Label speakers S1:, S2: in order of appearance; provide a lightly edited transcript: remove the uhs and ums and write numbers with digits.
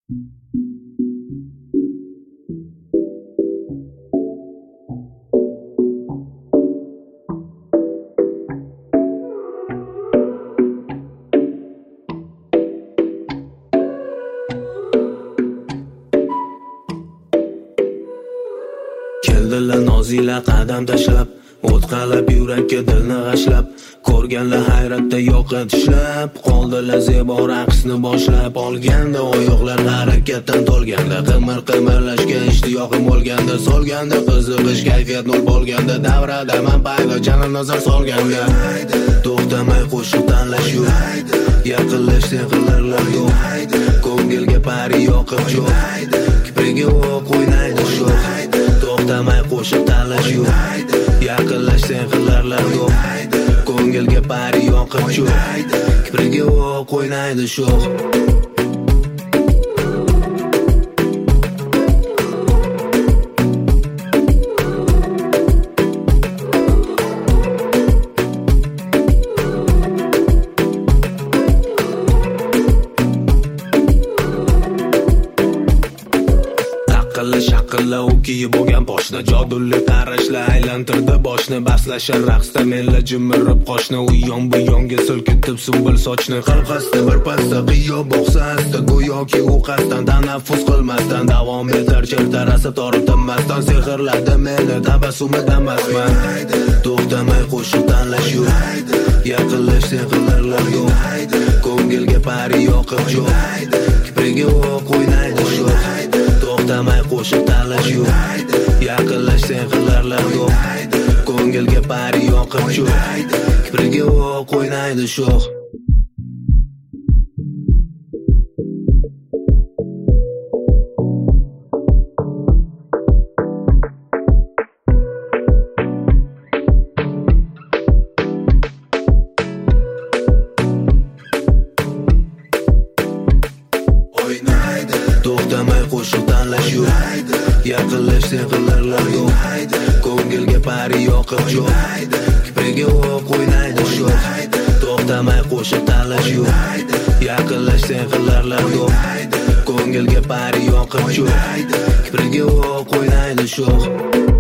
S1: Keldilar nozilar qadam tashlab, o'tqalab yurakka dilni g'ashlab, ko'rganlar hayratda yo'qqa tishlab, qoldilar zebo raqsni boshlab, olganda oyoqlar harakatdan to'lganda, qimir-qimirlashga ishtiyoqim bo'lganda, solganda qiziqish kayfiyat nol bo'lganda, davrada man paydo janim nazar solganda, to'xtamay qo'shiq tanlash yo'q, yaqinlashsa qilarlar yo'q, ko'ngilga pari yoqib jo'q, kipriga o'q o'ynaydi sho'x, to'xtamay qo'shiq tanlash yo'q, yaqinlashsa qilarlar yo'q, ko'ngilga pari yoqib jo'q, kipriga o'q o'ynaydi sho'x. Shaqilla u kiyib bo'lgan boshni, jodulli qarashlar aylantirdi boshni, baslashar raqsda menla jimirib qoshni, u yon bu yonga silkitib sumbul sochni, qalqasda bir pasta qiyo boqsa asta, go'yoki u qasdan tanaffus qilmasdan davom etar chertarasi torib tinmasdan, sehrladi meni tabassumidan mastman, to'xtamay qo'shiq tanlash yo'q, yaqinlashsa qilarlar yo'q, ko'ngilga pari yoqib jo'q, kipriga o'q o'ynaydi sho'x, to'xtamay qo'shiq tanlash yo'q, yaqinlashsa qilarlar yo'q, ko'ngilga pari yoqib jo'q, kipriga o'q o'ynaydi sho'x. To'xtamay qo'shiq tanlash yo'q, yaqinlashsa qilarlar yo'q, ko'ngilga pari yoqib jo'q, kipriga o'q o'ynaydi sho'x, to'xtamay qo'shiq tanlash yo'q, yaqinlashsa qilarlar yo'q, ko'ngilga pari yoqib jo'q, kipriga o'q o'ynaydi sho'x.